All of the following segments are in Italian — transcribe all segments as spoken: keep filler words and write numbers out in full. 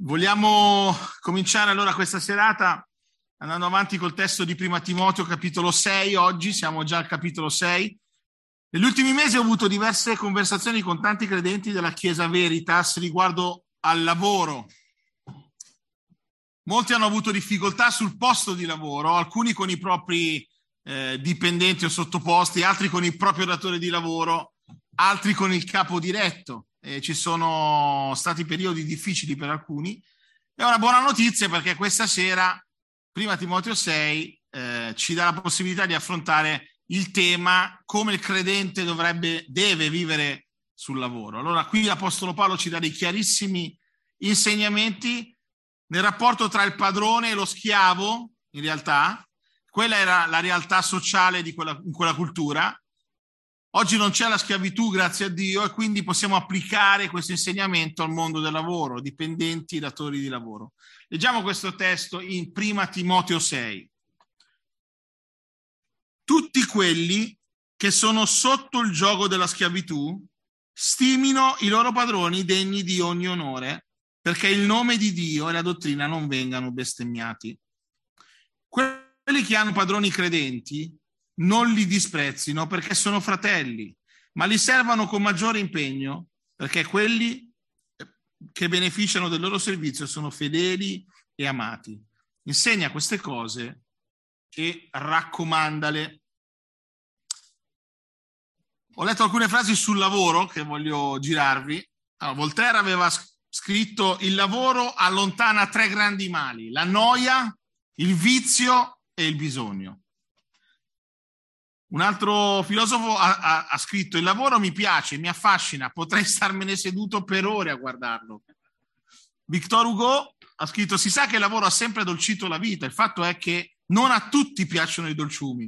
Vogliamo cominciare allora questa serata andando avanti col testo di Prima Timoteo, capitolo sei. Oggi siamo già al capitolo sei. Negli ultimi mesi ho avuto diverse conversazioni con tanti credenti della Chiesa Veritas riguardo al lavoro. Molti hanno avuto difficoltà sul posto di lavoro, alcuni con i propri eh, dipendenti o sottoposti, altri con il proprio datore di lavoro, altri con il capo diretto. Eh, ci sono stati periodi difficili per alcuni. È una buona notizia perché questa sera Prima Timoteo sei eh, ci dà la possibilità di affrontare il tema come il credente dovrebbe, deve vivere sul lavoro. Allora qui l'Apostolo Paolo ci dà dei chiarissimi insegnamenti nel rapporto tra il padrone e lo schiavo. In realtà quella era la realtà sociale di quella, in quella cultura. Oggi non c'è la schiavitù, grazie a Dio, e quindi possiamo applicare questo insegnamento al mondo del lavoro, dipendenti, datori di lavoro. Leggiamo questo testo in Prima Timoteo sei. Tutti quelli che sono sotto il giogo della schiavitù stimino i loro padroni degni di ogni onore, perché il nome di Dio e la dottrina non vengano bestemmiati. Quelli che hanno padroni credenti non li disprezzino perché sono fratelli, ma li servano con maggiore impegno perché quelli che beneficiano del loro servizio sono fedeli e amati. Insegna queste cose e raccomandale. Ho letto alcune frasi sul lavoro che voglio girarvi. Allora, Voltaire aveva scritto: il lavoro allontana tre grandi mali: la noia, il vizio e il bisogno. Un altro filosofo ha, ha, ha scritto: il lavoro mi piace, mi affascina, potrei starmene seduto per ore a guardarlo. Victor Hugo ha scritto: si sa che il lavoro ha sempre addolcito la vita, il fatto è che non a tutti piacciono i dolciumi.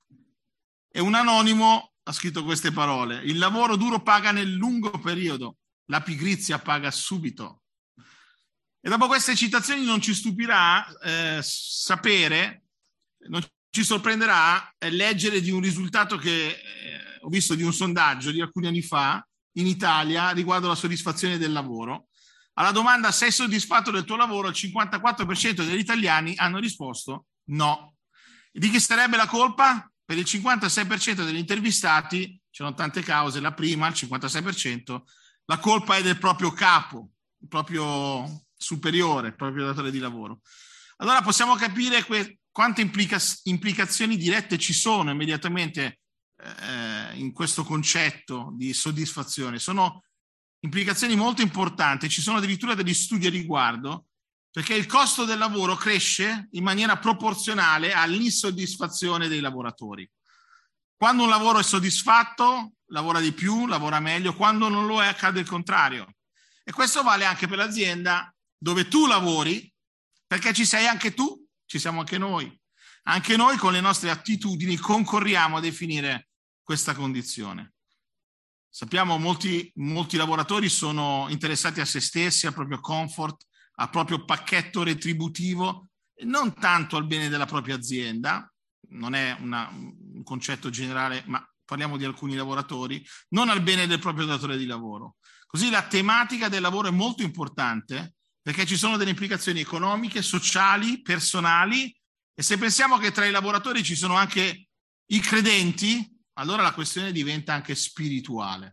E un anonimo ha scritto queste parole: il lavoro duro paga nel lungo periodo, la pigrizia paga subito. E dopo queste citazioni non ci stupirà eh, sapere, non ci sorprenderà eh, leggere di un risultato che eh, ho visto di un sondaggio di alcuni anni fa in Italia riguardo la soddisfazione del lavoro. Alla domanda: sei soddisfatto del tuo lavoro? Il cinquantaquattro per cento degli italiani hanno risposto no. E di chi sarebbe la colpa? Per il cinquantasei per cento degli intervistati, c'erano tante cause, la prima, il cinquantasei per cento, la colpa è del proprio capo, il proprio superiore, il proprio datore di lavoro. Allora possiamo capire que- quante implica- implicazioni dirette ci sono immediatamente eh, in questo concetto di soddisfazione. Sono implicazioni molto importanti, ci sono addirittura degli studi a riguardo, perché il costo del lavoro cresce in maniera proporzionale all'insoddisfazione dei lavoratori. Quando un lavoro è soddisfatto, lavora di più, lavora meglio; quando non lo è, accade il contrario. E questo vale anche per l'azienda dove tu lavori, perché ci sei anche tu, ci siamo anche noi. Anche noi con le nostre attitudini concorriamo a definire questa condizione. Sappiamo molti, molti lavoratori sono interessati a se stessi, al proprio comfort, al proprio pacchetto retributivo, e non tanto al bene della propria azienda. Non è una, un concetto generale, ma parliamo di alcuni lavoratori, non al bene del proprio datore di lavoro. Così la tematica del lavoro è molto importante perché ci sono delle implicazioni economiche, sociali, personali, e se pensiamo che tra i lavoratori ci sono anche i credenti, allora la questione diventa anche spirituale.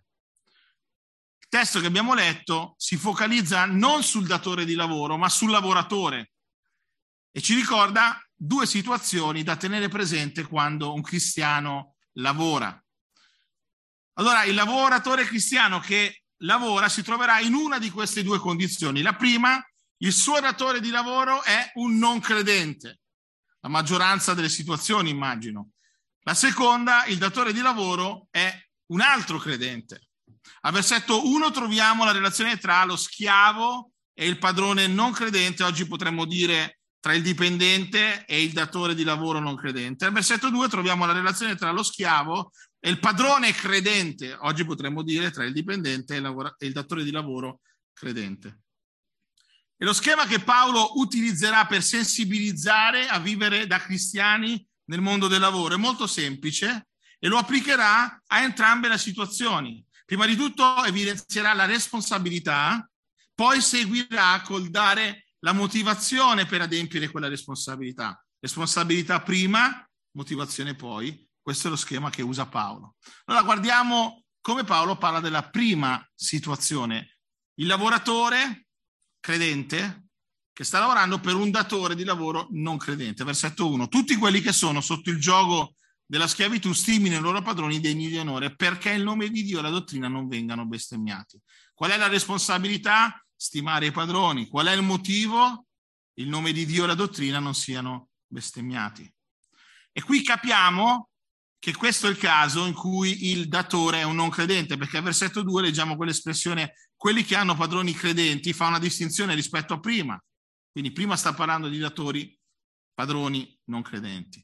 Il testo che abbiamo letto si focalizza non sul datore di lavoro, ma sul lavoratore, e ci ricorda due situazioni da tenere presente quando un cristiano lavora. Allora, il lavoratore cristiano che lavora si troverà in una di queste due condizioni. La prima: il suo datore di lavoro è un non credente, la maggioranza delle situazioni, immagino. La seconda: il datore di lavoro è un altro credente. Al versetto uno troviamo la relazione tra lo schiavo e il padrone non credente, oggi potremmo dire tra il dipendente e il datore di lavoro non credente. Al versetto due troviamo la relazione tra lo schiavo e il padrone credente, oggi potremmo dire tra il dipendente e il, lavora- e il datore di lavoro credente. E lo schema che Paolo utilizzerà per sensibilizzare a vivere da cristiani nel mondo del lavoro è molto semplice e lo applicherà a entrambe le situazioni. Prima di tutto evidenzierà la responsabilità poi seguirà col dare la motivazione per adempiere quella responsabilità. Responsabilità prima, motivazione poi. Questo è lo schema che usa Paolo. Allora guardiamo come Paolo parla della prima situazione. Il lavoratore credente che sta lavorando per un datore di lavoro non credente. Versetto uno. Tutti quelli che sono sotto il giogo della schiavitù stimino i loro padroni degni di onore, perché il nome di Dio e la dottrina non vengano bestemmiati. Qual è la responsabilità? Stimare i padroni. Qual è il motivo? Il nome di Dio e la dottrina non siano bestemmiati. E qui capiamo che questo è il caso in cui il datore è un non credente, perché al versetto due leggiamo quell'espressione: quelli che hanno padroni credenti, fa una distinzione rispetto a prima. Quindi prima sta parlando di datori, padroni non credenti.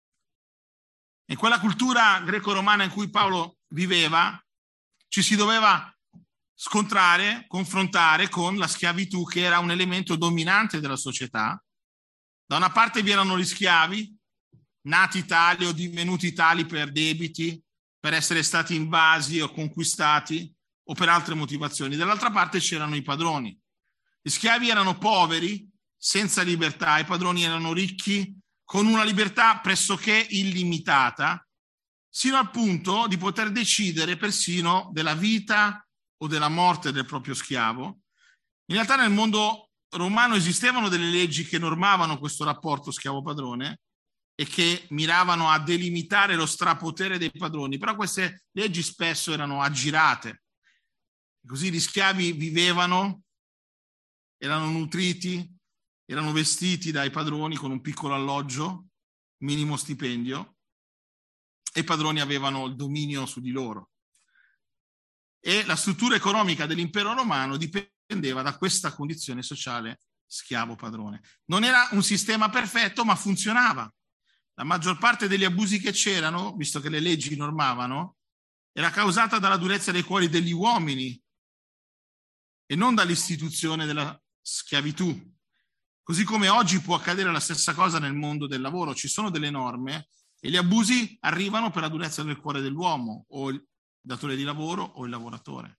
In quella cultura greco-romana in cui Paolo viveva, ci si doveva scontrare, confrontare con la schiavitù, che era un elemento dominante della società. Da una parte vi erano gli schiavi, nati tali o divenuti tali per debiti, per essere stati invasi o conquistati o per altre motivazioni. Dall'altra parte c'erano i padroni. Gli schiavi erano poveri, senza libertà, i padroni erano ricchi, con una libertà pressoché illimitata, sino al punto di poter decidere persino della vita o della morte del proprio schiavo. In realtà nel mondo romano esistevano delle leggi che normavano questo rapporto schiavo-padrone e che miravano a delimitare lo strapotere dei padroni, però queste leggi spesso erano aggirate. Così gli schiavi vivevano, erano nutriti, erano vestiti dai padroni con un piccolo alloggio, minimo stipendio, e i padroni avevano il dominio su di loro. E la struttura economica dell'impero romano dipendeva da questa condizione sociale schiavo-padrone. Non era un sistema perfetto, ma funzionava. La maggior parte degli abusi che c'erano, visto che le leggi normavano, era causata dalla durezza dei cuori degli uomini e non dall'istituzione della schiavitù. Così come oggi può accadere la stessa cosa nel mondo del lavoro. Ci sono delle norme e gli abusi arrivano per la durezza del cuore dell'uomo, o il datore di lavoro o il lavoratore.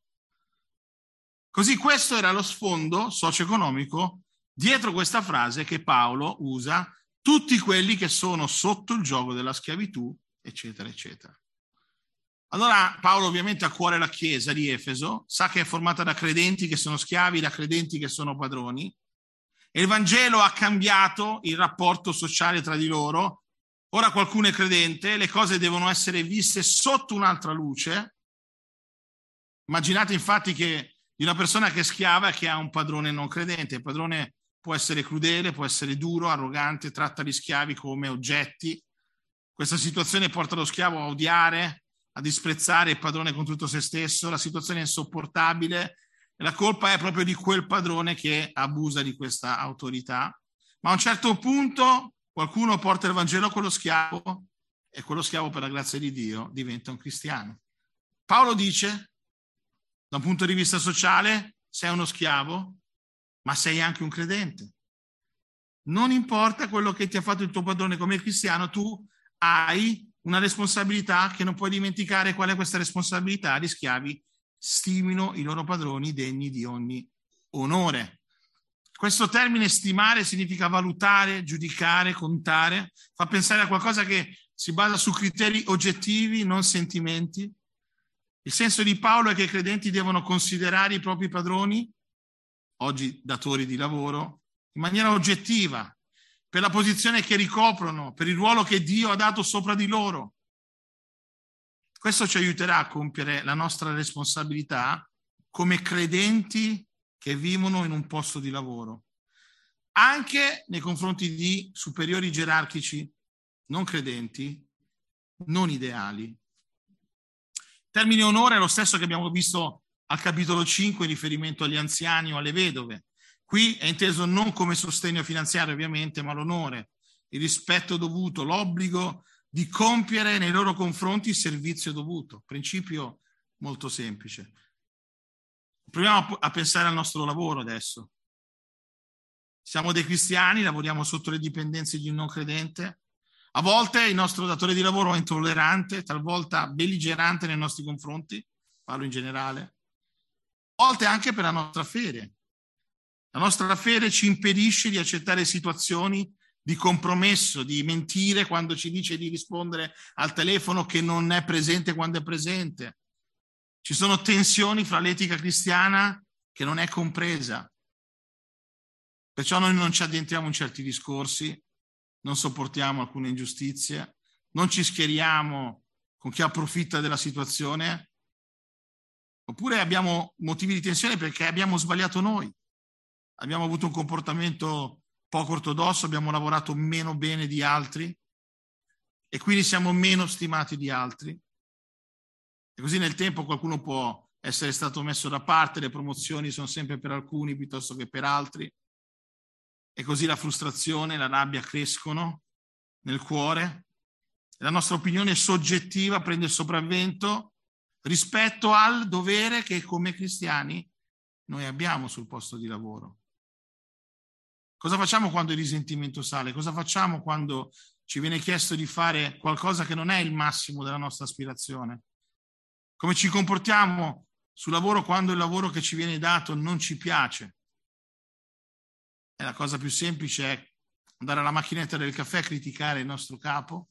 Così questo era lo sfondo socio-economico dietro questa frase che Paolo usa: tutti quelli che sono sotto il giogo della schiavitù, eccetera, eccetera. Allora Paolo ovviamente ha a cuore la chiesa di Efeso, sa che è formata da credenti che sono schiavi, da credenti che sono padroni, e il Vangelo ha cambiato il rapporto sociale tra di loro. Ora qualcuno è credente, le cose devono essere viste sotto un'altra luce. Immaginate infatti che di una persona che è schiava e che ha un padrone non credente. Il padrone può essere crudele, può essere duro, arrogante, tratta gli schiavi come oggetti. Questa situazione porta lo schiavo a odiare, a disprezzare il padrone con tutto se stesso. La situazione è insopportabile e la colpa è proprio di quel padrone che abusa di questa autorità. Ma a un certo punto qualcuno porta il Vangelo a quello schiavo e quello schiavo, per la grazia di Dio, diventa un cristiano. Paolo dice: da un punto di vista sociale sei uno schiavo, ma sei anche un credente. Non importa quello che ti ha fatto il tuo padrone come cristiano, tu hai una responsabilità che non puoi dimenticare. Qual è questa responsabilità? Gli schiavi stimino i loro padroni degni di ogni onore. Questo termine stimare significa valutare, giudicare, contare, fa pensare a qualcosa che si basa su criteri oggettivi, non sentimenti. Il senso di Paolo è che i credenti devono considerare i propri padroni, oggi datori di lavoro, in maniera oggettiva, per la posizione che ricoprono, per il ruolo che Dio ha dato sopra di loro. Questo ci aiuterà a compiere la nostra responsabilità come credenti che vivono in un posto di lavoro, anche nei confronti di superiori gerarchici non credenti, non ideali. Il termine onore è lo stesso che abbiamo visto al capitolo cinque in riferimento agli anziani o alle vedove. Qui è inteso non come sostegno finanziario ovviamente, ma l'onore, il rispetto dovuto, l'obbligo di compiere nei loro confronti il servizio dovuto. Principio molto semplice. Proviamo a pensare al nostro lavoro adesso. Siamo dei cristiani, lavoriamo sotto le dipendenze di un non credente. A volte il nostro datore di lavoro è intollerante, talvolta belligerante nei nostri confronti, parlo in generale. A volte anche per la nostra fede. La nostra fede ci impedisce di accettare situazioni di compromesso, di mentire quando ci dice di rispondere al telefono che non è presente quando è presente. Ci sono tensioni fra l'etica cristiana che non è compresa. Perciò noi non ci addentriamo in certi discorsi, non sopportiamo alcune ingiustizie, non ci schieriamo con chi approfitta della situazione, oppure abbiamo motivi di tensione perché abbiamo sbagliato noi. Abbiamo avuto un comportamento poco ortodosso, abbiamo lavorato meno bene di altri e quindi siamo meno stimati di altri. E così nel tempo qualcuno può essere stato messo da parte, le promozioni sono sempre per alcuni piuttosto che per altri. E così la frustrazione e la rabbia crescono nel cuore. E la nostra opinione soggettiva prende il sopravvento rispetto al dovere che come cristiani noi abbiamo sul posto di lavoro. Cosa facciamo quando il risentimento sale? Cosa facciamo quando ci viene chiesto di fare qualcosa che non è il massimo della nostra aspirazione? Come ci comportiamo sul lavoro quando il lavoro che ci viene dato non ci piace? E la cosa più semplice è andare alla macchinetta del caffè e criticare il nostro capo.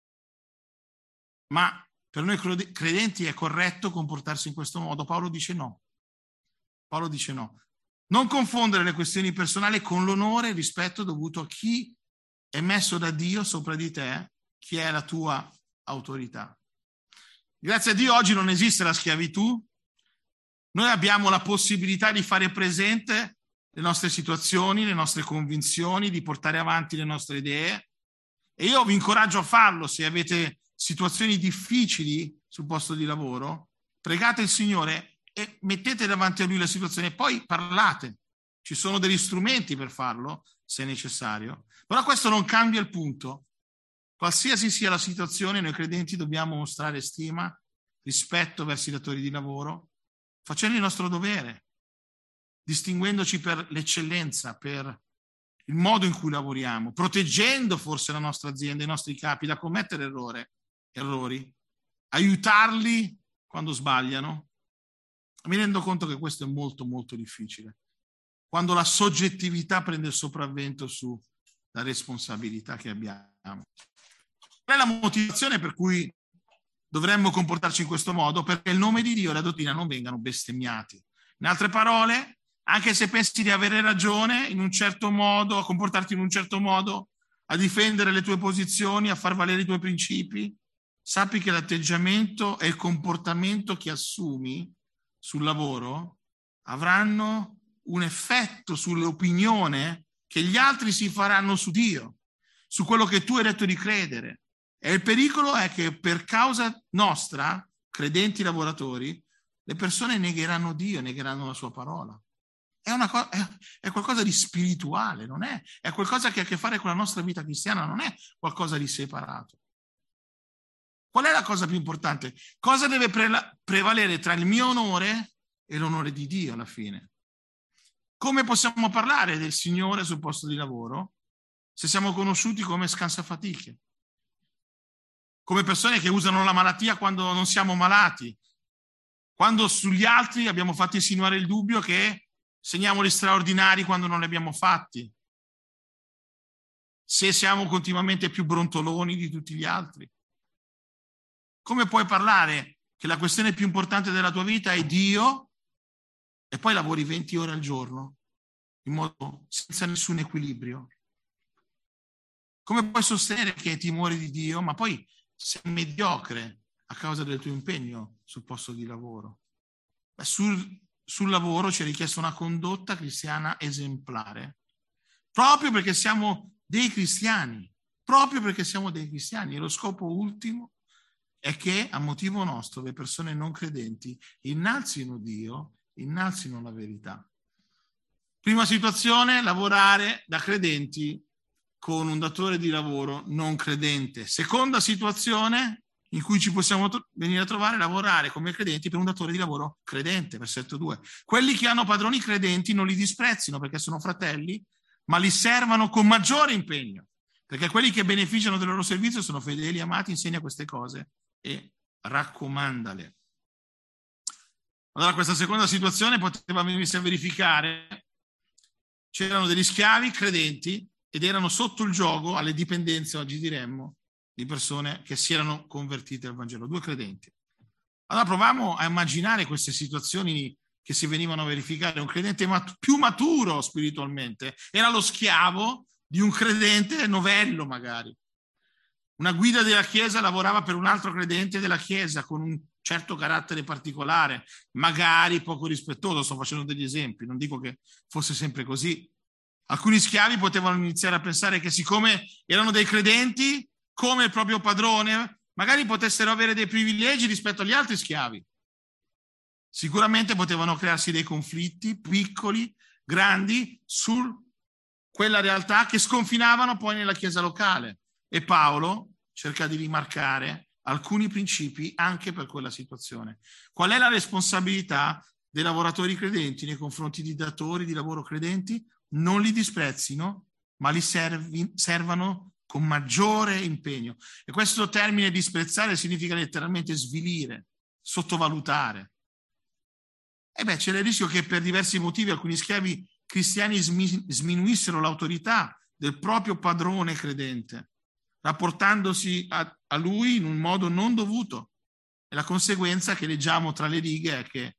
Ma per noi credenti è corretto comportarsi in questo modo? Paolo dice no. Paolo dice no. Non confondere le questioni personali con l'onore e il rispetto dovuto a chi è messo da Dio sopra di te, chi è la tua autorità. Grazie a Dio oggi non esiste la schiavitù. Noi abbiamo la possibilità di fare presente le nostre situazioni, le nostre convinzioni, di portare avanti le nostre idee. E io vi incoraggio a farlo. Se avete situazioni difficili sul posto di lavoro, pregate il Signore e mettete davanti a Lui la situazione e poi parlate. Ci sono degli strumenti per farlo, se necessario. Però questo non cambia il punto. Qualsiasi sia la situazione, noi credenti dobbiamo mostrare stima, rispetto verso i datori di lavoro, facendo il nostro dovere, distinguendoci per l'eccellenza, per il modo in cui lavoriamo, proteggendo forse la nostra azienda, i nostri capi da commettere errore, errori, aiutarli quando sbagliano. Mi rendo conto che questo è molto molto difficile, quando la soggettività prende il sopravvento sulla responsabilità che abbiamo. Qual è la motivazione per cui dovremmo comportarci in questo modo? Perché il nome di Dio e la dottrina non vengano bestemmiati. In altre parole, anche se pensi di avere ragione in un certo modo, a comportarti in un certo modo, a difendere le tue posizioni, a far valere i tuoi principi, sappi che l'atteggiamento e il comportamento che assumi sul lavoro avranno un effetto sull'opinione che gli altri si faranno su Dio, su quello che tu hai detto di credere. E il pericolo è che per causa nostra, credenti lavoratori, le persone negheranno Dio, negheranno la sua parola. È, una co- è, è qualcosa di spirituale, non è? È qualcosa che ha a che fare con la nostra vita cristiana, non è qualcosa di separato. Qual è la cosa più importante? Cosa deve pre- prevalere tra il mio onore e l'onore di Dio alla fine? Come possiamo parlare del Signore sul posto di lavoro se siamo conosciuti come scansafatiche? Come persone che usano la malattia quando non siamo malati, quando sugli altri abbiamo fatto insinuare il dubbio che segniamo gli straordinari quando non li abbiamo fatti, se siamo continuamente più brontoloni di tutti gli altri. Come puoi parlare che la questione più importante della tua vita è Dio e poi lavori venti ore al giorno in modo senza nessun equilibrio? Come puoi sostenere che hai timore di Dio ma poi sei mediocre a causa del tuo impegno sul posto di lavoro? Beh, sul, sul lavoro ci è richiesta una condotta cristiana esemplare, proprio perché siamo dei cristiani, proprio perché siamo dei cristiani. E lo scopo ultimo è che a motivo nostro le persone non credenti innalzino Dio, innalzino la verità. Prima situazione, lavorare da credenti con un datore di lavoro non credente. Seconda situazione in cui ci possiamo to- venire a trovare, lavorare come credenti per un datore di lavoro credente. Versetto due. Quelli che hanno padroni credenti non li disprezzino perché sono fratelli, ma li servano con maggiore impegno, perché quelli che beneficiano del loro servizio sono fedeli, amati. Insegna queste cose e raccomandale. Allora questa seconda situazione poteva venirsi a verificare c'erano degli schiavi credenti ed erano sotto il giogo, alle dipendenze, oggi diremmo, di persone che si erano convertite al Vangelo, due credenti. Allora proviamo a immaginare queste situazioni che si venivano a verificare. Un credente mat- più maturo spiritualmente era lo schiavo di un credente novello magari. Una guida della Chiesa lavorava per un altro credente della Chiesa con un certo carattere particolare, magari poco rispettoso. Sto facendo degli esempi, non dico che fosse sempre così. Alcuni schiavi potevano iniziare a pensare che siccome erano dei credenti, come il proprio padrone, magari potessero avere dei privilegi rispetto agli altri schiavi. Sicuramente potevano crearsi dei conflitti piccoli, grandi, su quella realtà che sconfinavano poi nella Chiesa locale. E Paolo cerca di rimarcare alcuni principi anche per quella situazione. Qual è la responsabilità dei lavoratori credenti nei confronti di datori di lavoro credenti? Non li disprezzino, ma li servi, servano con maggiore impegno. E questo termine disprezzare significa letteralmente svilire, sottovalutare. E beh, c'era il rischio che per diversi motivi alcuni schiavi cristiani smi- sminuissero l'autorità del proprio padrone credente, rapportandosi a, a lui in un modo non dovuto. E la conseguenza che leggiamo tra le righe è che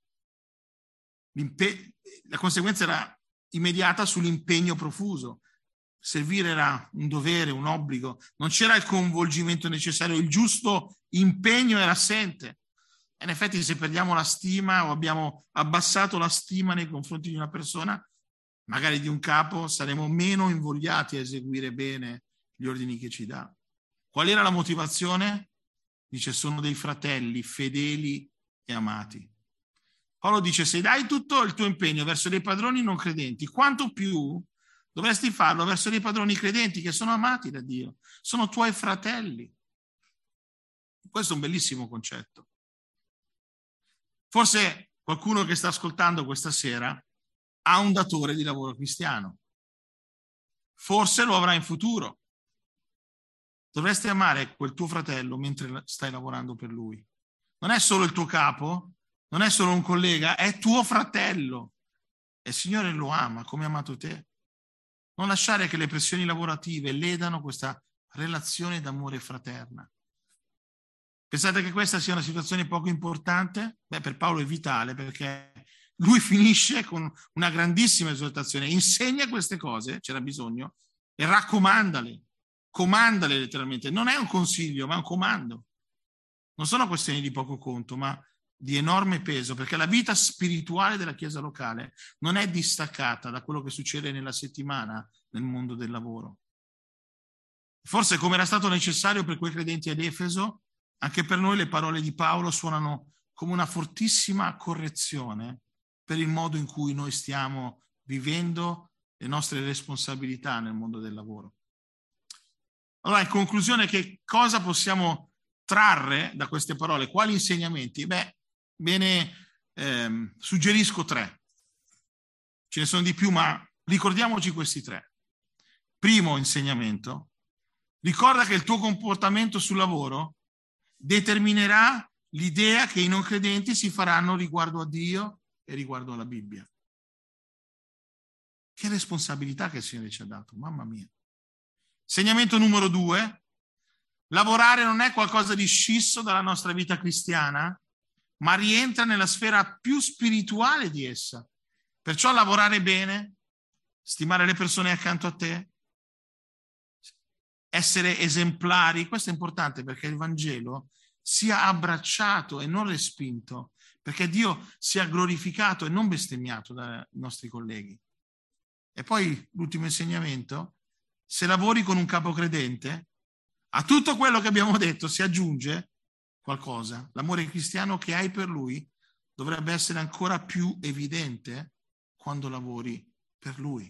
la conseguenza era immediata sull'impegno profuso. Servire era un dovere, un obbligo, non c'era il coinvolgimento necessario, il giusto impegno era assente. In effetti, se perdiamo la stima o abbiamo abbassato la stima nei confronti di una persona, magari di un capo, saremo meno invogliati a eseguire bene gli ordini che ci dà. Qual era la motivazione? Dice, sono dei fratelli fedeli e amati. Paolo dice, se dai tutto il tuo impegno verso dei padroni non credenti, quanto più dovresti farlo verso dei padroni credenti che sono amati da Dio, sono tuoi fratelli. Questo è un bellissimo concetto. Forse qualcuno che sta ascoltando questa sera ha un datore di lavoro cristiano. Forse lo avrà in futuro. Dovresti amare quel tuo fratello mentre stai lavorando per lui. Non è solo il tuo capo, non è solo un collega, è tuo fratello. E il Signore lo ama come ha amato te. Non lasciare che le pressioni lavorative ledano questa relazione d'amore fraterna. Pensate che questa sia una situazione poco importante? Beh, per Paolo è vitale, perché lui finisce con una grandissima esortazione. Insegna queste cose, c'era bisogno, e raccomandale, comandale letteralmente. Non è un consiglio, ma un comando. Non sono questioni di poco conto, ma di enorme peso, perché la vita spirituale della Chiesa locale non è distaccata da quello che succede nella settimana nel mondo del lavoro. Forse, come era stato necessario per quei credenti ad Efeso, anche per noi le parole di Paolo suonano come una fortissima correzione per il modo in cui noi stiamo vivendo le nostre responsabilità nel mondo del lavoro. Allora, in conclusione, che cosa possiamo trarre da queste parole? Quali insegnamenti? Beh, bene, ehm, suggerisco tre. Ce ne sono di più, ma ricordiamoci questi tre. Primo insegnamento: ricorda che il tuo comportamento sul lavoro determinerà l'idea che i non credenti si faranno riguardo a Dio e riguardo alla Bibbia. Che responsabilità che il Signore ci ha dato, mamma mia. Insegnamento numero due: lavorare non è qualcosa di scisso dalla nostra vita cristiana, ma rientra nella sfera più spirituale di essa. Perciò lavorare bene, stimare le persone accanto a te, essere esemplari, questo è importante perché il Vangelo sia abbracciato e non respinto, perché Dio sia glorificato e non bestemmiato dai nostri colleghi. E poi l'ultimo insegnamento: se lavori con un capo credente, a tutto quello che abbiamo detto si aggiunge qualcosa. L'amore cristiano che hai per lui dovrebbe essere ancora più evidente quando lavori per lui.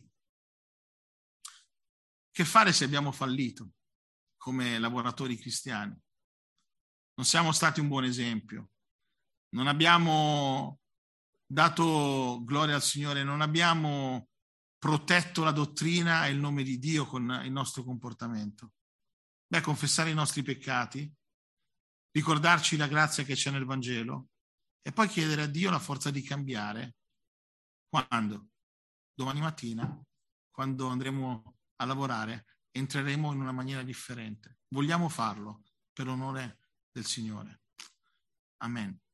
Che fare se abbiamo fallito come lavoratori cristiani? Non siamo stati un buon esempio, non abbiamo dato gloria al Signore, non abbiamo protetto la dottrina e il nome di Dio con il nostro comportamento. Beh, confessare i nostri peccati, ricordarci la grazia che c'è nel Vangelo e poi chiedere a Dio la forza di cambiare. Quando? Domani mattina? quando andremo a lavorare, entreremo in una maniera differente. Vogliamo farlo per onore del Signore. Amen.